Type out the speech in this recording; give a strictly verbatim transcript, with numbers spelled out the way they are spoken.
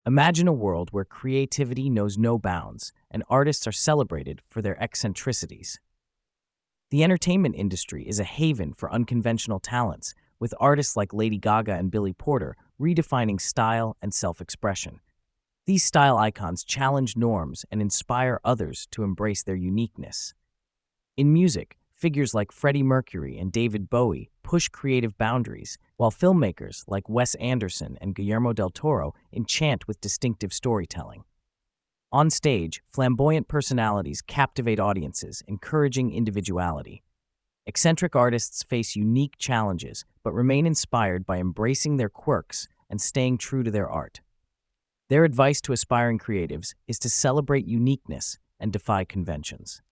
Imagine a world where creativity knows no bounds and artists are celebrated for their eccentricities. The entertainment industry is a haven for unconventional talents, with artists like Lady Gaga and Billy Porter redefining style and self-expression. These style icons challenge norms and inspire others to embrace their uniqueness. In music, figures like Freddie Mercury and David Bowie push creative boundaries, while filmmakers like Wes Anderson and Guillermo del Toro enchant with distinctive storytelling. On stage, flamboyant personalities captivate audiences, encouraging individuality. Eccentric artists face unique challenges, but remain inspired by embracing their quirks and staying true to their art. Their advice to aspiring creatives is to celebrate uniqueness and defy conventions.